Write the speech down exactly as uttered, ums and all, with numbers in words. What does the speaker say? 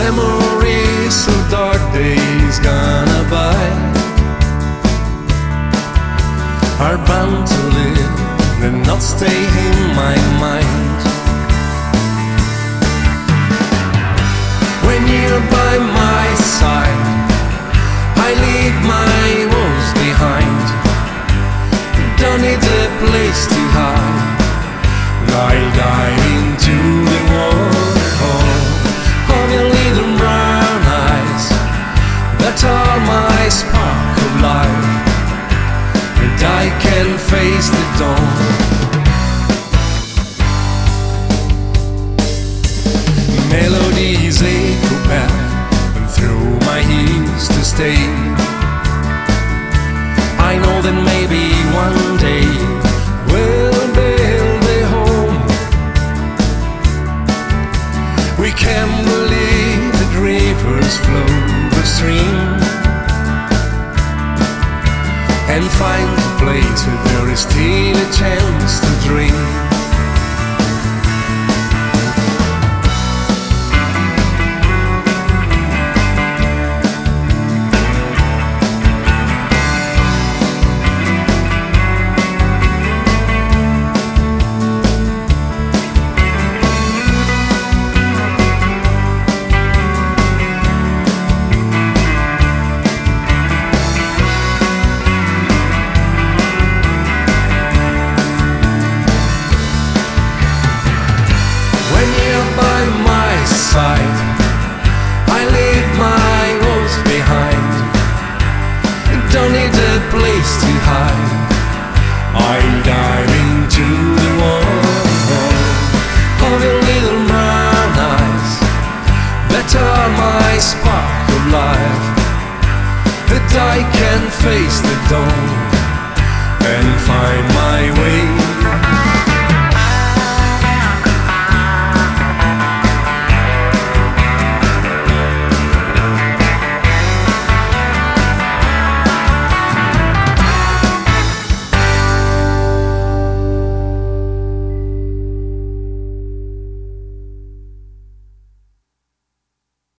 memories of dark days gone by are bound to live and not stay in my mind. When you're by my side, I leave my woes behind. Don't need a place to hide. I'll dive into the water of your little brown eyes that are my spark of life, and I can face the dawn. Melodies echo back and through my ears to stay. I know that maybe one day we'll build a home. We can believe that rivers flow upstream and find a place where there is still a chance to dream. I leave my woes behind. Don't need a place to hide. I'll dive into the water of your little brown eyes that are my spark of life, that I can face the dawn and find my way